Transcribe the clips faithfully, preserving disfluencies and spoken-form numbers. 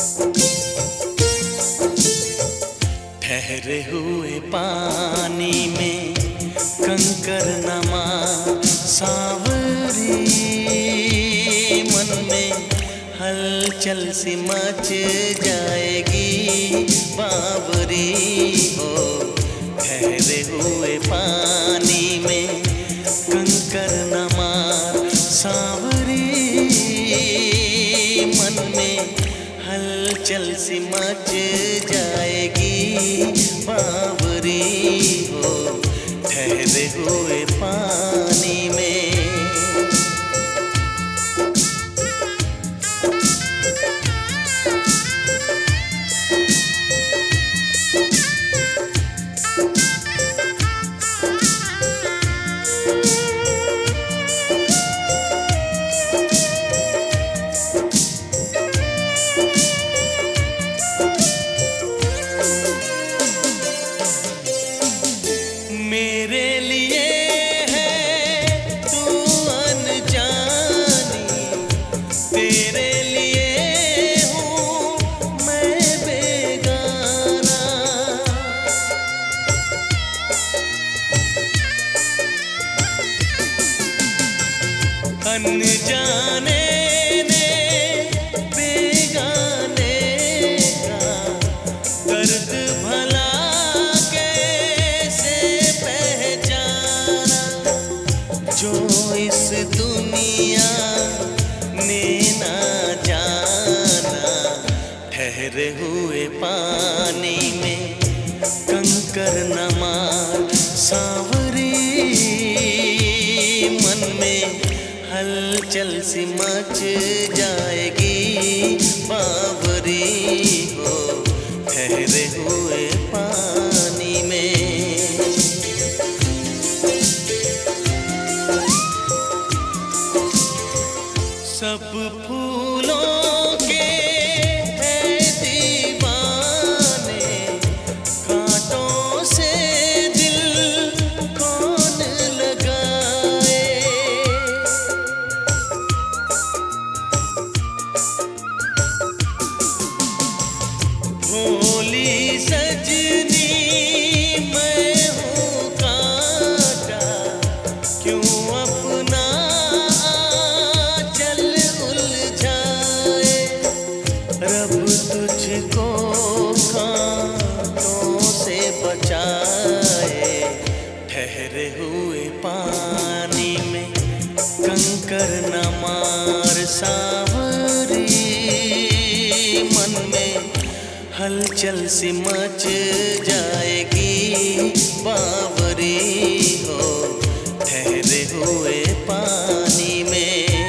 ठहरे हुए पानी में कंकर नमा सांवरी, मन में हलचल सी मच जाएगी बावरी हो। ठहरे हुए पानी में कंकर नमा सांवरी, मन में हलचल सी मच जाएगी बावरी हो। ठहरे हुए पानी में मेरे लिए है तू अनजानी, तेरे लिए हूँ मैं बेगाना। अनजाने ने बेगाने का दर्द भला जो इस दुनिया ने ना जाना। ठहरे हुए पानी में कंकर नमा सांवरी, मन में हलचल सी मच जाएगी बावरी हो। ठहरे हुए पानी में सब फूलों के है दीवाने, कांटों से दिल कौन लगाए। भोली सजनी मैं हूँ कांटा, क्यों अपना रब तुझको कांटों से बचाए। ठहरे हुए पानी में कंकर न मार सांवरी, मन में हलचल सी मच जाएगी बावरी हो। ठहरे हुए पानी में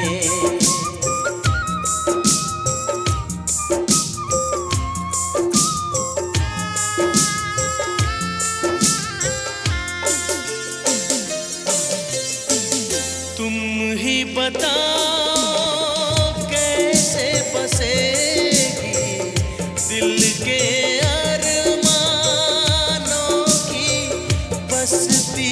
तुम ही बताओ कैसे बसेगी दिल के अरमानों की बस्ती।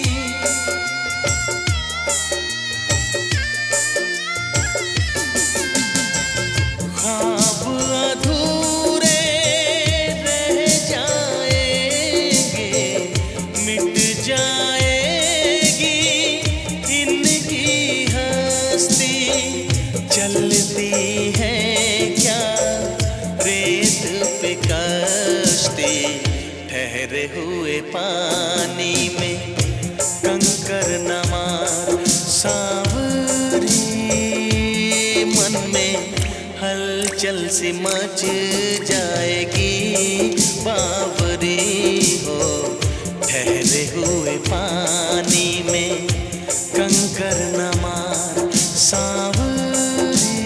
ख्वाब अधूरे रह जाएंगे, मिट जाएगी इनकी हस्ती। चलती है क्या रेत पे कश्ती, ठहरे हुए पानी में कंकर न मार सांवरी, मन में हलचल सी मच जाएगी बावरी हो। ठहरे हुए पानी में कंकर न मार सांवरी,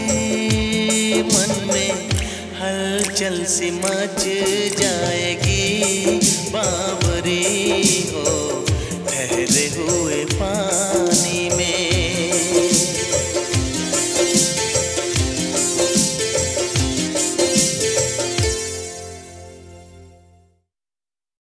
मन में हलचल सी मच जाएगी